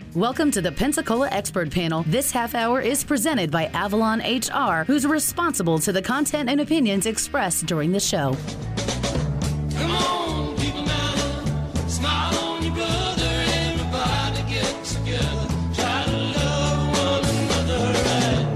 Welcome to the Pensacola Expert Panel. This half hour is presented by Avalon HR, who's responsible to the content and opinions expressed during the show. Come on, people now, smile on your brother, everybody get together, try to love one another right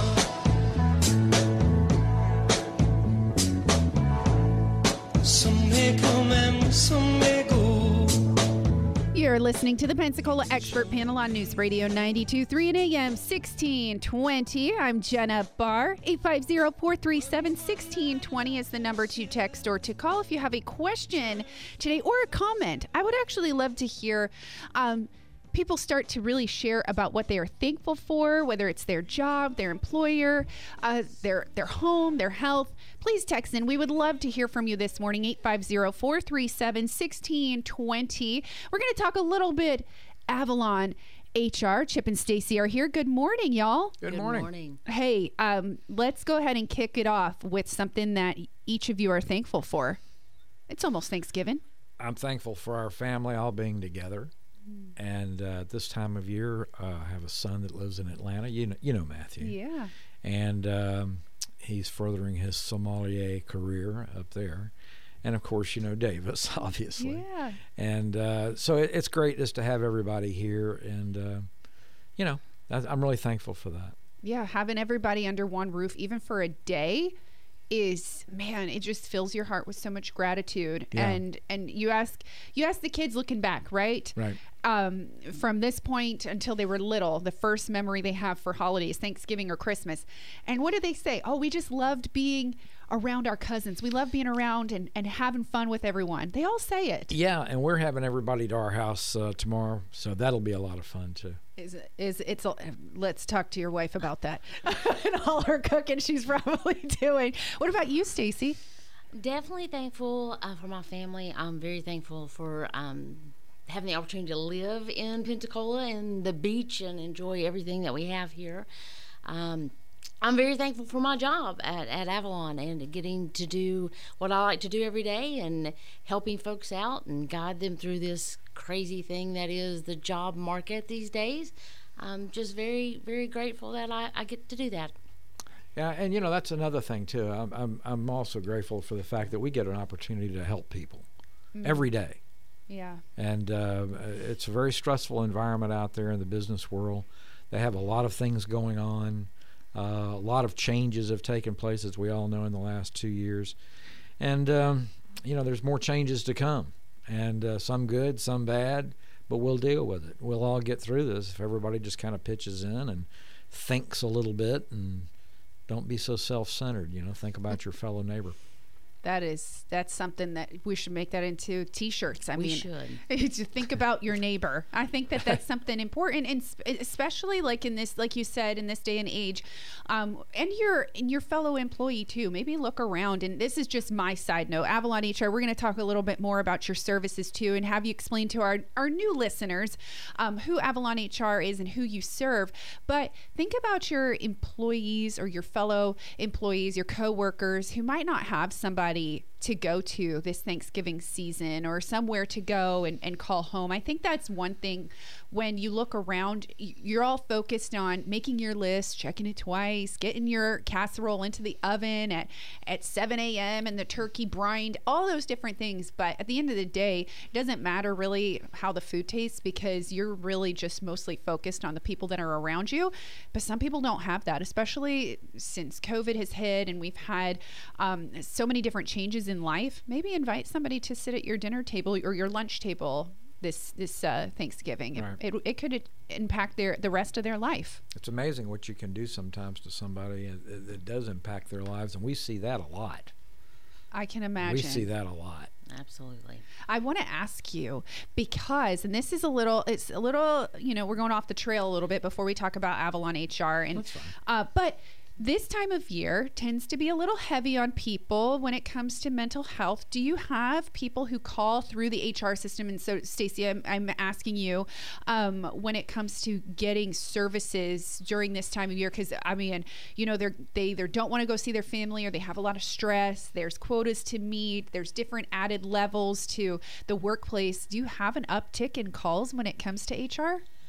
now. Some may come and some may go. You're listening to the Pensacola Expert Panel on News Radio 92.3 and AM 1620. I'm Jenna Barr. 850-437-1620 is the number to text or to call if you have a question today or a comment. I would actually love to hear people start to really share about what they are thankful for, whether it's their job, their employer, their home, their health. Please text in. We would love to hear from you this morning, 850-437-1620. We're going to talk a little bit Avalon HR. Chip and Stacy are here. Good morning, y'all. Good morning. Hey, let's go ahead and kick it off with something that each of you are thankful for. It's almost Thanksgiving. I'm thankful for our family all being together. And this time of year, I have a son that lives in Atlanta. You know Matthew. Yeah. And he's furthering his sommelier career up there. And, of course, you know Davis, obviously. Yeah. And so it's great just to have everybody here. And, I'm really thankful for that. Yeah, having everybody under one roof, even for a day, is, man, it just fills your heart with so much gratitude. Yeah. And you ask the kids looking back, right? Right. From this point until they were little, the first memory they have for holidays, Thanksgiving or Christmas. And what do they say? Oh, we just loved being around our cousins. We love being around and having fun with everyone. They all say it. Yeah, and we're having everybody to our house tomorrow, so that'll be a lot of fun too. Let's talk to your wife about that and all her cooking she's probably doing. What about you, Stacy? Definitely thankful for my family. I'm very thankful for having the opportunity to live in Pensacola and the beach and enjoy everything that we have here. I'm very thankful for my job at Avalon and getting to do what I like to do every day and helping folks out and guide them through this crazy thing that is the job market these days. I'm just very, very grateful that I get to do that. Yeah, and that's another thing too. I'm also grateful for the fact that we get an opportunity to help people every day. Yeah. And it's a very stressful environment out there in the business world. They have a lot of things going on. A lot of changes have taken place, as we all know, in the last 2 years. And, there's more changes to come. And some good, some bad, but we'll deal with it. We'll all get through this if everybody just kind of pitches in and thinks a little bit and don't be so self-centered. Think about your fellow neighbor. That's something that we should make that into T-shirts. We should. To think about your neighbor. I think that's something important, and especially like in this, like you said, in this day and age, and your fellow employee too. Maybe look around, and this is just my side note. Avalon HR. We're going to talk a little bit more about your services too, and have you explain to our new listeners who Avalon HR is and who you serve. But think about your employees or your fellow employees, your coworkers who might not have somebody to go to this Thanksgiving season or somewhere to go and call home. I think that's one thing. When you look around, you're all focused on making your list, checking it twice, getting your casserole into the oven at 7 a.m. and the turkey brined, all those different things. But at the end of the day, it doesn't matter really how the food tastes because you're really just mostly focused on the people that are around you. But some people don't have that, especially since COVID has hit and we've had so many different changes in life. Maybe invite somebody to sit at your dinner table or your lunch table this Thanksgiving. Right. It could impact the rest of their life. It's amazing what you can do sometimes to somebody. It does impact their lives, and we see that a lot. I can imagine. We see that a lot. Absolutely. I want to ask you because, and this is a little, we're going off the trail a little bit before we talk about Avalon HR, and that's fine. But this time of year tends to be a little heavy on people when it comes to mental health. Do you have people who call through the HR system? And so, Stacey, I'm asking you when it comes to getting services during this time of year, because they either don't want to go see their family or they have a lot of stress. There's quotas to meet. There's different added levels to the workplace. Do you have an uptick in calls when it comes to HR?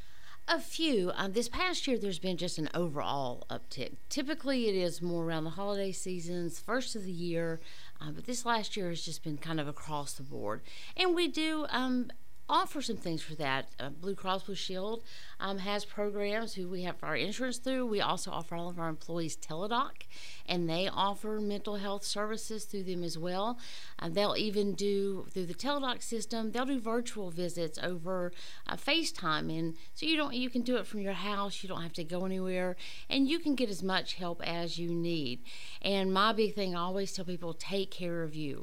A few. This past year, there's been just an overall uptick. Typically, it is more around the holiday seasons, first of the year, but this last year has just been kind of across the board. And we do offer some things for that. Blue Cross Blue Shield has programs who we have our insurance through. We also offer all of our employees Teladoc, and they offer mental health services through them as well. They'll even do, through the Teladoc system, they'll do virtual visits over FaceTime, and so you can do it from your house. You don't have to go anywhere, and you can get as much help as you need. And my big thing, I always tell people, take care of you.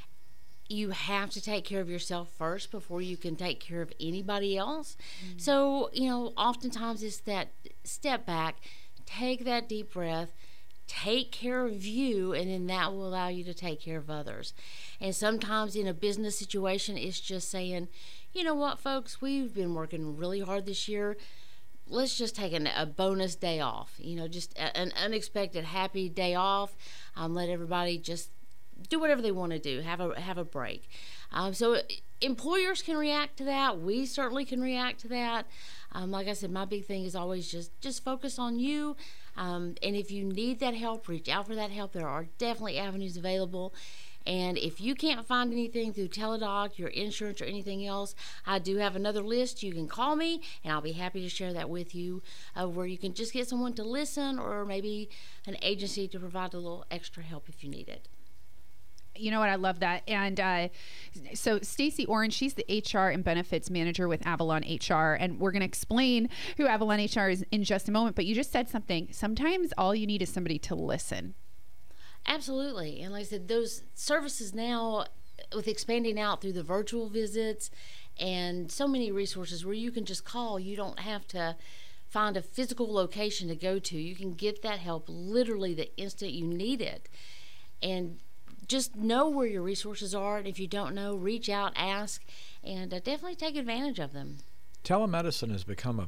You have to take care of yourself first before you can take care of anybody else. So, oftentimes it's that step back, take that deep breath, take care of you, and then that will allow you to take care of others. And sometimes in a business situation, it's just saying, you know what, folks, we've been working really hard this year. Let's just take a bonus day off, just an unexpected happy day off. Let everybody just do whatever they want to do, have a break. So employers can react to that. We certainly can react to that. Like I said, my big thing is always just focus on you. And if you need that help, reach out for that help. There are definitely avenues available. And if you can't find anything through Teladoc, your insurance, or anything else, I do have another list. You can call me, and I'll be happy to share that with you, where you can just get someone to listen, or maybe an agency to provide a little extra help if you need it. You know what? I love that. And so Stacey Orange, she's the HR and benefits manager with Avalon HR. And we're going to explain who Avalon HR is in just a moment. But you just said something. Sometimes all you need is somebody to listen. Absolutely. And like I said, those services now, with expanding out through the virtual visits and so many resources where you can just call, you don't have to find a physical location to go to. You can get that help literally the instant you need it. And just know where your resources are, and if you don't know, reach out, ask, and definitely take advantage of them. Telemedicine has become a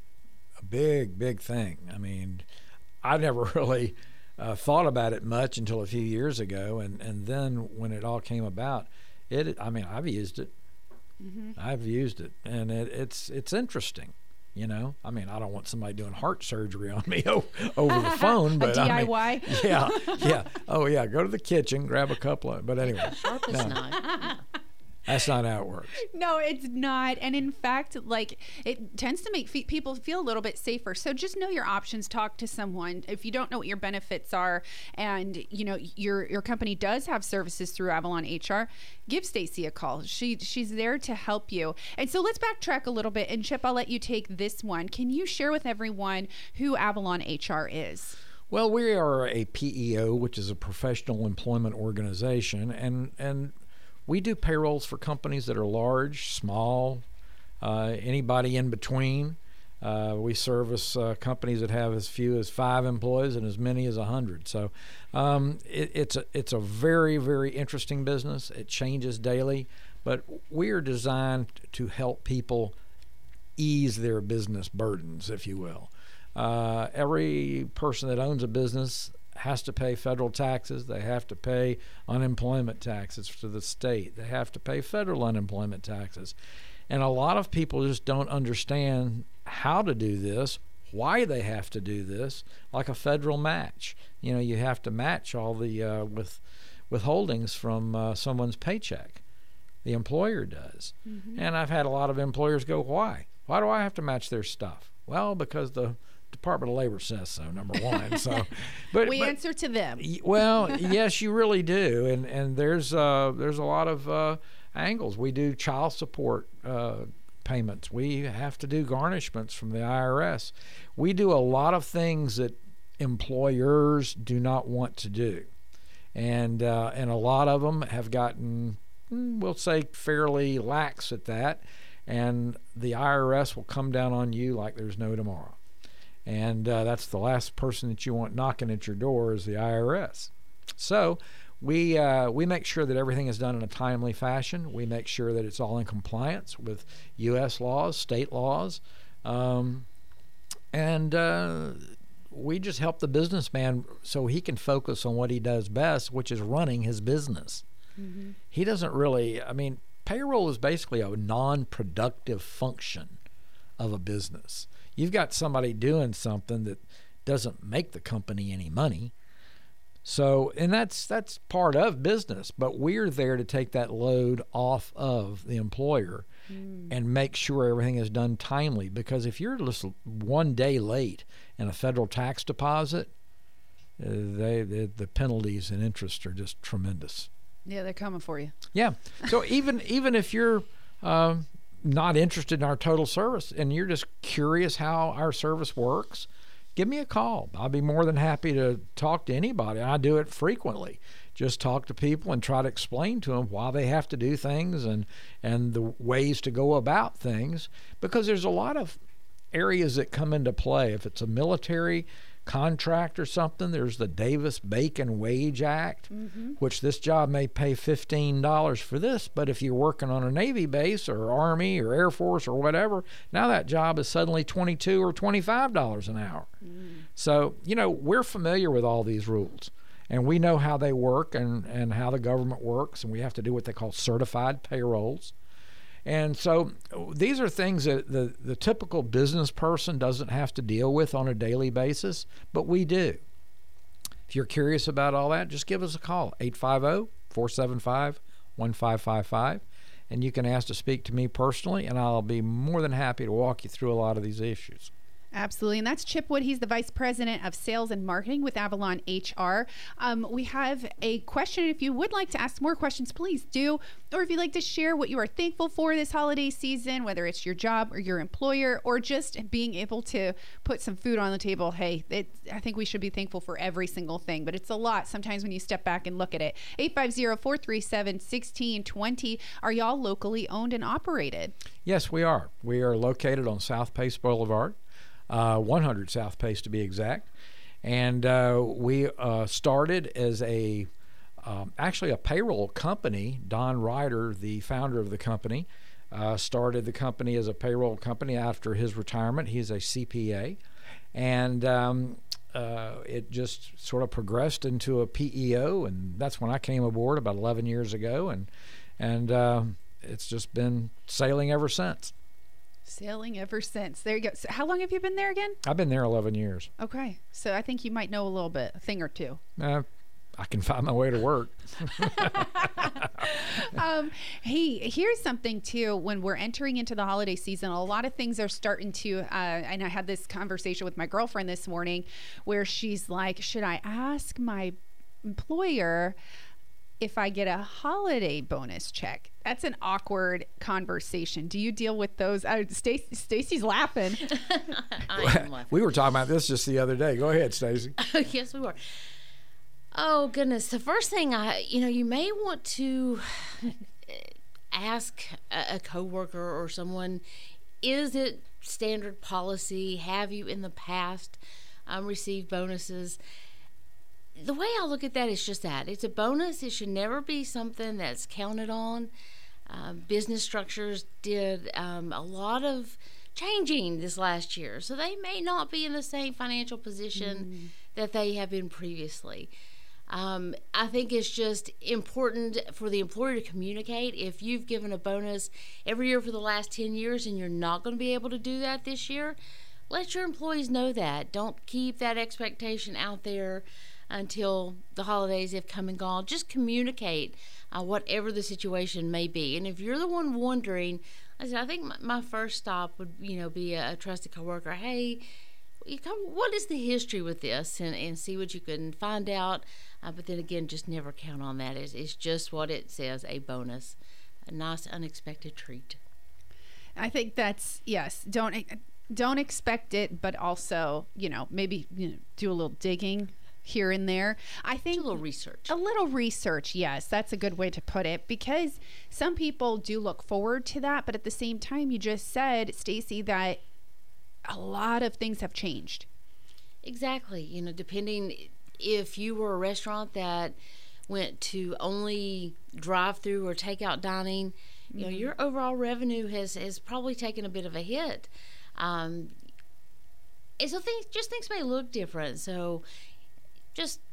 big thing. I mean, I never really thought about it much until a few years ago, and then when it all came about, I've used it. Mm-hmm. I've used it, and it's interesting. I don't want somebody doing heart surgery on me over the phone, but DIY. Yeah. Oh yeah, go to the kitchen, grab a couple of. But anyway, Sharpest knife. That's not how it works. No, it's not. And in fact, it tends to make people feel a little bit safer. So just know your options. Talk to someone. If you don't know what your benefits are, and your company does have services through Avalon HR, give Stacey a call. She's there to help you. And so let's backtrack a little bit. And Chip, I'll let you take this one. Can you share with everyone who Avalon HR is? Well, we are a PEO, which is a professional employment organization, and we do payrolls for companies that are large, small, anybody in between. We service companies that have as few as 5 employees and as many as 100. So it's a very, very interesting business. It changes daily, but we are designed to help people ease their business burdens, if you will. Every person that owns a business has to pay federal taxes. They have to pay unemployment taxes to the state. They have to pay federal unemployment taxes. And a lot of people just don't understand how to do this, why they have to do this, like a federal match. You have to match all the withholdings from someone's paycheck. The employer does. Mm-hmm. And I've had a lot of employers go, why? Why do I have to match their stuff? Well, because the Department of Labor says so, number one. So, but we answer to them. Well, yes, you really do, and there's a lot of angles. We do child support payments. We have to do garnishments from the IRS. We do a lot of things that employers do not want to do, and a lot of them have gotten, we'll say, fairly lax at that, and the IRS will come down on you like there's no tomorrow. And that's the last person that you want knocking at your door is the IRS. So we make sure that everything is done in a timely fashion. We make sure that it's all in compliance with U.S. laws, state laws. And we just help the businessman so he can focus on what he does best, which is running his business. Mm-hmm. He doesn't really, payroll is basically a non-productive function of a business. You've got somebody doing something that doesn't make the company any money. So, and that's part of business, but we're there to take that load off of the employer and make sure everything is done timely. Because if you're just 1 day late in a federal tax deposit, the penalties and interest are just tremendous. Yeah, they're coming for you. Yeah. So even if you're not interested in our total service and you're just curious how our service works, give me a call. I'll be more than happy to talk to anybody. I do it frequently. Just talk to people and try to explain to them why they have to do things and the ways to go about things, because there's a lot of areas that come into play. If it's a military contract or something, there's the Davis-Bacon Wage Act, which this job may pay $15 for this, but if you're working on a Navy base or Army or Air Force or whatever, now that job is suddenly $22 or $25 an hour. So, we're familiar with all these rules, and we know how they work and how the government works, and we have to do what they call certified payrolls. And so these are things that the typical business person doesn't have to deal with on a daily basis, but we do. If you're curious about all that, just give us a call, 850-475-1555, and you can ask to speak to me personally, and I'll be more than happy to walk you through a lot of these issues. Absolutely. And that's Chip Wood. He's the Vice President of Sales and Marketing with Avalon HR. We have a question. If you would like to ask more questions, please do. Or if you'd like to share what you are thankful for this holiday season, whether it's your job or your employer or just being able to put some food on the table, hey, I think we should be thankful for every single thing. But it's a lot sometimes when you step back and look at it. 850-437-1620. Are y'all locally owned and operated? Yes, we are. We are located on South Pace Boulevard. 100 South Pace to be exact, and we started as actually a payroll company. Don Ryder, the founder of the company, started the company as a payroll company after his retirement. He's a CPA, and it just sort of progressed into a PEO, and that's when I came aboard about 11 years ago, and it's just been sailing ever since. Sailing ever since. There you go. So how long have you been there again? I've been there 11 years. Okay. So I think you might know a little bit, a thing or two. I can find my way to work. Hey, here's something too. When we're entering into the holiday season, a lot of things are starting to, and I had this conversation with my girlfriend this morning where she's like, should I ask my employer if I get a holiday bonus check? That's an awkward conversation. Do you deal with those? Stacy's laughing. I am laughing. We were talking about this just the other day. Go ahead, Stacy. Yes, we were. Oh, goodness. The first thing you may want to ask a coworker or someone, is it standard policy? Have you in the past received bonuses? The way I look at that is just that. It's a bonus. It should never be something that's counted on. Business structures did a lot of changing this last year, so they may not be in the same financial position that they have been previously. I think it's just important for the employer to communicate. If you've given a bonus every year for the last 10 years and you're not going to be able to do that this year, let your employees know that. Don't keep that expectation out there until the holidays have come and gone. Just communicate whatever the situation may be. And if you're the one wondering, I think my first stop would be a trusted coworker. Hey, what is the history with this, and see what you can find out. But then again, just never count on that. It's just what it says, a bonus, a nice unexpected treat. I think that's, yes, don't expect it, but also maybe do a little digging here and there. I think a little research. Yes, that's a good way to put it, because some people do look forward to that, but at the same time, you just said, Stacy, that a lot of things have changed. Exactly. Depending if you were a restaurant that went to only drive-through or takeout dining, your overall revenue has probably taken a bit of a hit. And so things may look different. So just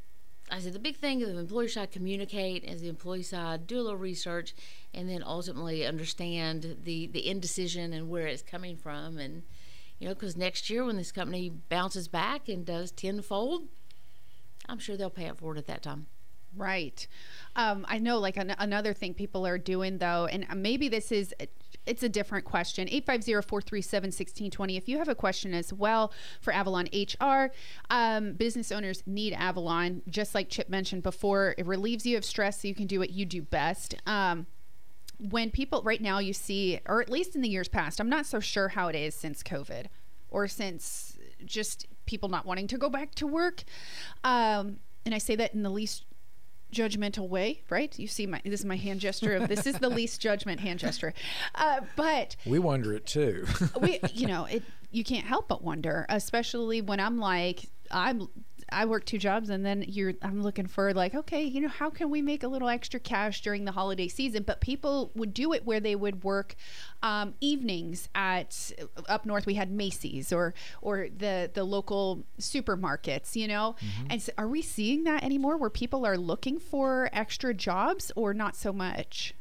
I said the big thing is the employer side communicate, as the employee side do a little research, and then ultimately understand the indecision and where it's coming from. And because next year when this company bounces back and does tenfold, I'm sure they'll pay it forward at that time. Right. I know, like another thing people are doing though, and maybe it's a different question. 850-437-1620. If you have a question as well for Avalon HR, business owners need Avalon. Just like Chip mentioned before, it relieves you of stress so you can do what you do best. When people right now you see, or at least in the years past, I'm not so sure how it is since COVID or since just people not wanting to go back to work. And I say that in the least judgmental way, right? You see this is my hand gesture of this is the least judgment hand gesture. But we wonder it too. You can't help but wonder, especially when I'm like, I work 2 jobs and then I'm looking for like, okay, how can we make a little extra cash during the holiday season? But people would do it where they would work evenings at up north. We had Macy's or the local supermarkets, Mm-hmm. And so are we seeing that anymore where people are looking for extra jobs or not so much?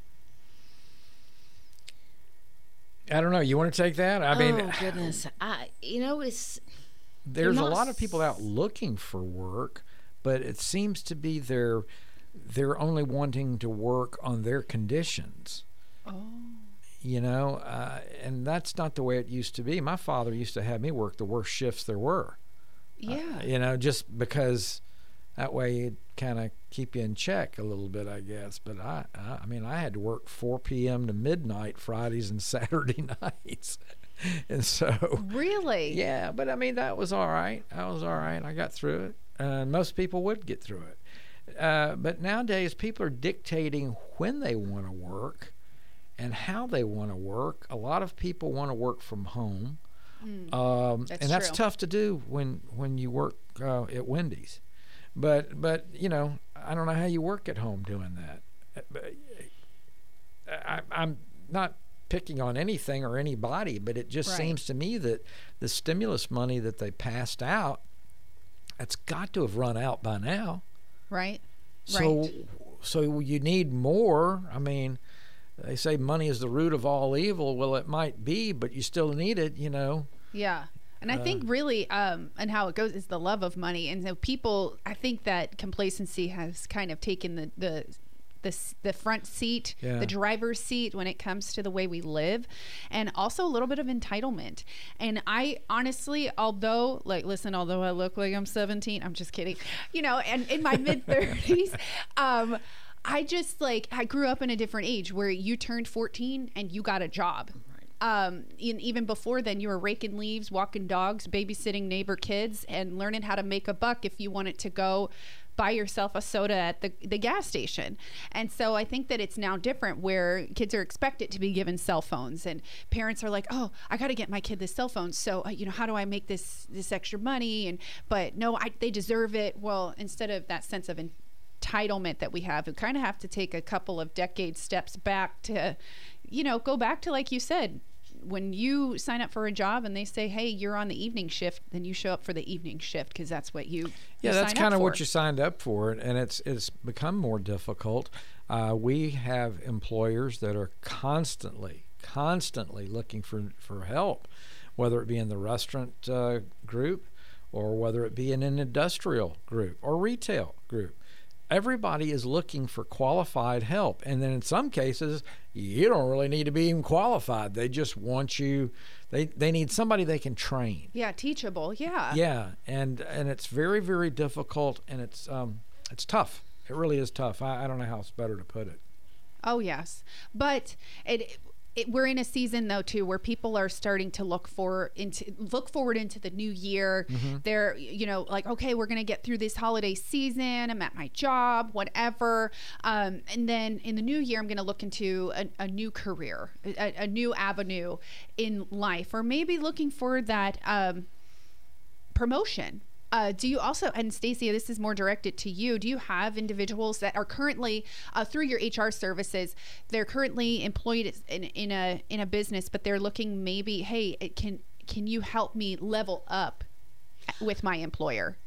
I don't know. You want to take that? I mean, oh goodness, it's. There's a lot of people out looking for work, but it seems to be they're only wanting to work on their conditions. Oh. And that's not the way it used to be. My father used to have me work the worst shifts there were. Yeah. Just because that way it'd kind of keep you in check a little bit, I guess. But I had to work 4 p.m. to midnight Fridays and Saturday nights. And so really, yeah, but I mean that was all right. I got through it, and most people would get through it. But nowadays, people are dictating when they want to work and how they want to work. A lot of people want to work from home, and that's true. tough to do when you work at Wendy's. But I don't know how you work at home doing that. I'm not picking on anything or anybody, but it just seems to me that the stimulus money that they passed out, it's got to have run out by now. Right. So you need more. I mean, they say money is the root of all evil. Well, it might be, but you still need it, Yeah. And I think really, and how it goes is the love of money. And so people, I think that complacency has kind of taken the front seat, the driver's seat when it comes to the way we live, and also a little bit of entitlement. And I honestly, although I look like I'm 17, I'm just kidding, and in my mid 30s, I grew up in a different age where you turned 14 and you got a job. Even before then, you were raking leaves, walking dogs, babysitting neighbor kids, and learning how to make a buck if you wanted to go buy yourself a soda at the gas station. And so I think that it's now different where kids are expected to be given cell phones, and parents are like, oh, I got to get my kid this cell phone. So, how do I make this extra money? But no, they deserve it. Well, instead of that sense of entitlement that we have, we kind of have to take a couple of decade steps back to, go back to, like you said, when you sign up for a job and they say, hey, you're on the evening shift, then you show up for the evening shift because that's what you that's kind of what you signed up for. And it's become more difficult. We have employers that are constantly looking for help, whether it be in the restaurant group or whether it be in an industrial group or retail group. Everybody is looking for qualified help. And then in some cases, you don't really need to be even qualified. They just want you, they need somebody they can train. Yeah, teachable. Yeah. Yeah, and it's very, very difficult, and it's tough. It really is tough. I don't know how else better to put it. Oh, yes. But we're in a season though too where people are starting to look forward into the new year. Mm-hmm. They're like, okay, we're gonna get through this holiday season. I'm at my job, whatever, and then in the new year I'm gonna look into a new career, a new avenue in life, or maybe looking for that promotion. Do you also, and Stacia, this is more directed to you, do you have individuals that are currently, through your HR services, they're currently employed in a business, but they're looking maybe, hey, can you help me level up with my employer?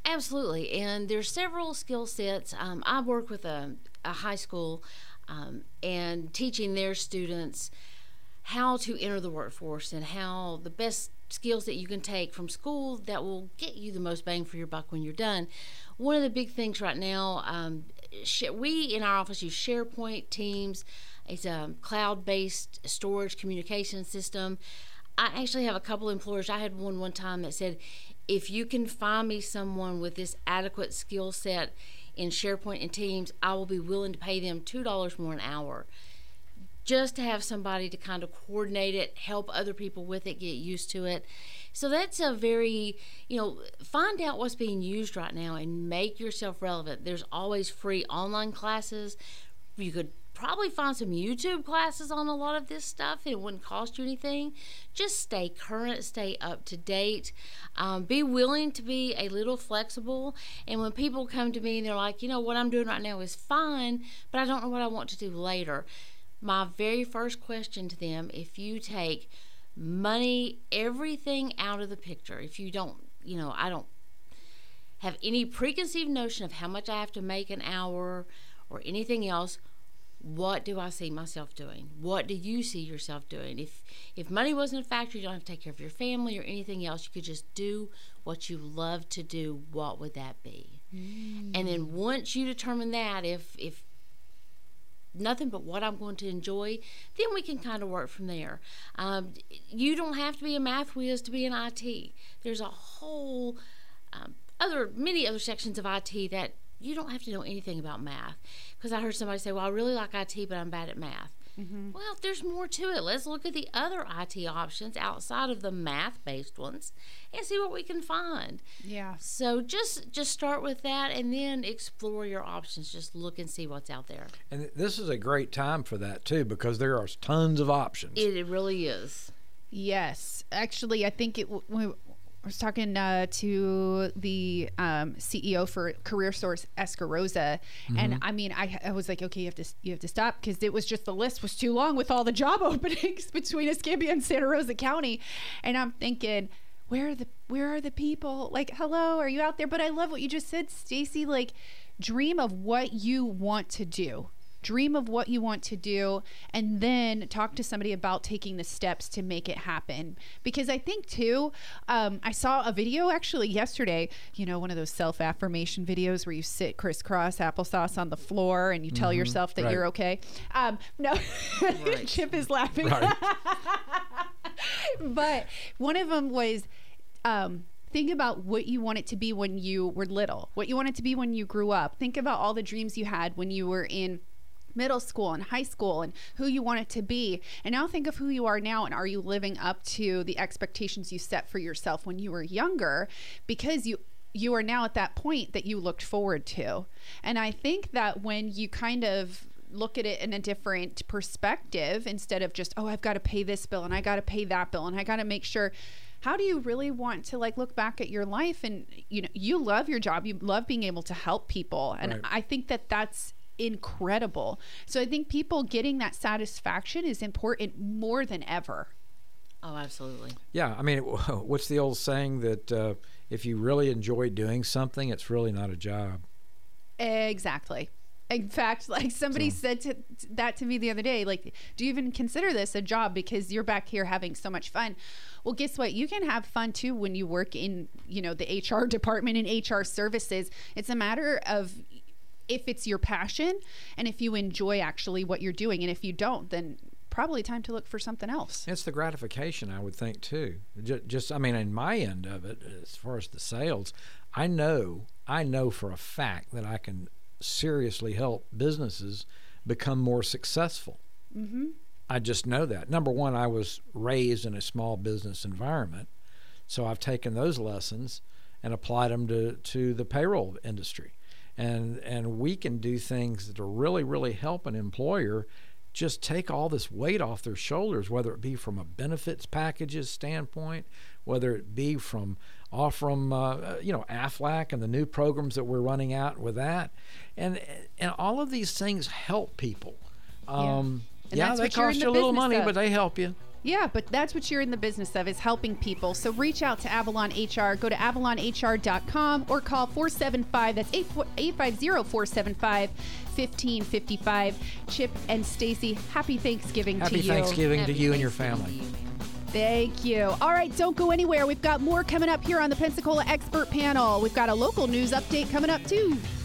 Absolutely, and there's several skill sets. I work with a high school and teaching their students how to enter the workforce and how the best skills that you can take from school that will get you the most bang for your buck when you're done. One of the big things right now, we in our office use SharePoint, Teams. It's a cloud-based storage communication system. I actually have a couple employers. I had one time that said, if you can find me someone with this adequate skill set in SharePoint and Teams, I will be willing to pay them $2 more an hour just to have somebody to kind of coordinate it, help other people with it, get used to it. So that's a very, find out what's being used right now and make yourself relevant. There's always free online classes. You could probably find some YouTube classes on a lot of this stuff. It wouldn't cost you anything. Just stay current, stay up to date. Be willing to be a little flexible. And when people come to me and they're like, what I'm doing right now is fine, but I don't know what I want to do later. My very first question to them, if you take money, everything out of the picture, if you don't, I don't have any preconceived notion of how much I have to make an hour or anything else, what do I see myself doing? What do you see yourself doing? If money wasn't a factor, you don't have to take care of your family or anything else. You could just do what you love to do. What would that be? And then once you determine that, if nothing but what I'm going to enjoy, then we can kind of work from there. You don't have to be a math whiz to be in IT. There's a whole many other sections of IT that you don't have to know anything about math. Because I heard somebody say, well, I really like IT, but I'm bad at math. Well, there's more to it. Let's look at the other IT options outside of the math-based ones and see what we can find. Yeah. So just start with that and then explore your options. Just look and see what's out there. And this is a great time for that, too, because there are tons of options. It really is. Yes. Actually, I think I was talking to the CEO for Career Source, Escarosa, and I mean, I was like, okay, you have to stop, because it was just, the list was too long with all the job openings between Escambia and Santa Rosa County, and I'm thinking, where are the people? Like, hello, are you out there? But I love what you just said, Stacy. Like, dream of what you want to do. Dream of what you want to do, and then talk to somebody about taking the steps to make it happen. Because I think too, I saw a video actually yesterday, one of those self-affirmation videos where you sit crisscross applesauce on the floor and you tell yourself that you're okay. No, right. Chip is laughing. Right. But one of them was, think about what you want it to be when you were little, what you want it to be when you grew up. Think about all the dreams you had when you were in middle school and high school and who you want it to be. And now think of who you are now, and are you living up to the expectations you set for yourself when you were younger, because you are now at that point that you looked forward to. And I think that when you kind of look at it in a different perspective, instead of just, I've got to pay this bill and I got to pay that bill and I got to make sure, how do you really want to look back at your life? And you love your job, you love being able to help people, and right. I think that that's incredible. So I think people getting that satisfaction is important more than ever. Oh, absolutely. Yeah, I mean, what's the old saying that if you really enjoy doing something, it's really not a job? Exactly. In fact, somebody said that to me the other day, do you even consider this a job because you're back here having so much fun? Well, guess what? You can have fun too when you work in, the HR department and HR services. It's a matter of if it's your passion and if you enjoy actually what you're doing. And if you don't, then probably time to look for something else. It's the gratification, I would think, too. Just in my end of it, as far as the sales, I know for a fact that I can seriously help businesses become more successful. Mm-hmm. I just know that. Number one, I was raised in a small business environment, so I've taken those lessons and applied them to the payroll industry. And we can do things that really, really help an employer just take all this weight off their shoulders, whether it be from a benefits packages standpoint, whether it be from AFLAC and the new programs that we're running out with that. And all of these things help people. They cost you a little money, but they help you. Yeah, but that's what you're in the business of, is helping people. So reach out to Avalon HR. Go to avalonhr.com or call 475, that's 850-475-1555. Chip and Stacy, happy Thanksgiving to you. Happy Thanksgiving to Happy you and your Thanksgiving family. to you, ma'am. Thank you. All right, don't go anywhere. We've got more coming up here on the Pensacola Expert Panel. We've got a local news update coming up, too.